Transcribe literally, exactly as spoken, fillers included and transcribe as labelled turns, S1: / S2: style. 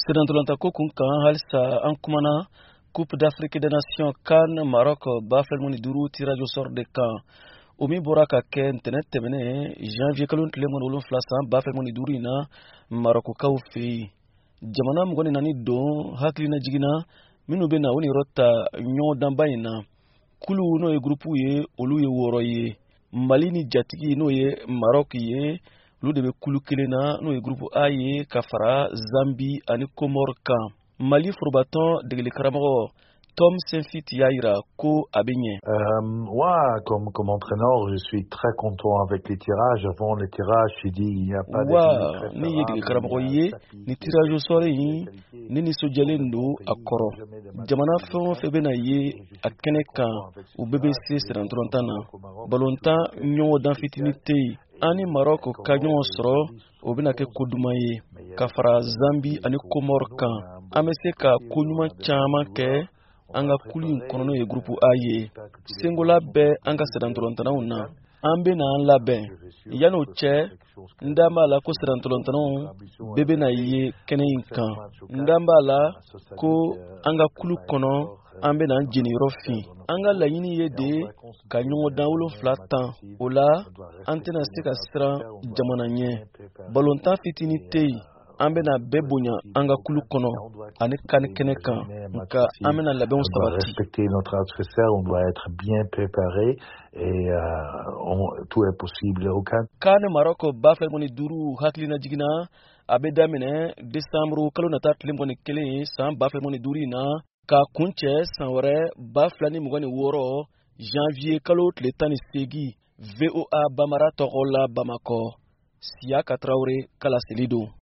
S1: Sidantolanta ko kun kan halisa an kumana Coupe d'Afrique des Nations CAN Maroc bafel moni duru tirage au sort de CAN omi bora ka kɛ ntɛnɛ tɛmɛnen janvier kalo tile mɔni wolonfila san bafel moni duru in na Maroc kaw fɛ yen jamana mɔgɔ nani don hakilina jigina minnu bɛ na o ni yɔrɔ ta ɲɔgɔn danba in na kulu n'o ye groupe ye olu ye wɔɔrɔ ye Mali ni jatigi n'o ye Maroc ye olu de bɛ kulu kelen na n'o ye groupe A ye ka fara Zambie ani Comore kan Mali forobatɔn degeli karamɔgɔ Tom Saintfit y'a jira ko a bɛ ɲɛ.
S2: Euh, moi, comme, comme entraîneur, je suis très content avec les tirages. Avant les tirages, j'ai dit il n'y a pas de
S1: wa ni ye degeli karamɔgɔ ye ni tirage au sort in ni nisɔndiyalen don a kɔrɔ jamana fɛn o fɛn bɛ na ye a kɛnɛ kan u bɛɛ bɛ se sirantɔlɔntan na balontan ɲɔgɔn dan fitinin tɛ yen an ni Maroc ka ɲɔgɔn sɔrɔ o bɛna kɛ ko duman ye ka fara Zambie ani Comore kan an bɛ se ka ko ɲuman caman kɛ an ka kulu in kɔnɔ n'o ye groupe A ye sengola bɛ an ka sirantɔlɔntanaw na an bɛ na an labɛn yan'o cɛ n da b'a la ko sirantɔlɔntanaw bɛɛ bɛ na ye kɛnɛ in kan n da b'a la ko an ka kulu kɔnɔ an bɛ na an jeniyɔrɔ fin an ka laɲini ye de ka ɲɔgɔn dan wolonfila tan o la an tɛna se ka siran jamana ɲɛ balontan fitinin tɛ yen an bɛna bɛɛ bonya an ka kulu kɔnɔ ani kan kɛnɛ kan nka an bɛna labɛnw sabati.
S2: Respecter notre adversaire, on doit être bien préparé et euh, on, tout est possible. Aucun.
S1: CAN Maroc bafel moni duru hakilina jigina a bɛ daminɛ décembre kalo nata tile mɔgɔ ni kelen san bafel moni duru in na ka kuncɛ san wɛrɛ ba fila ni mɔgɔ ni wɔɔrɔ janvier kalo tile tan ni seegin V O A Bamara tɔgɔ la Bamakɔ Siaka Traoré kala seli don.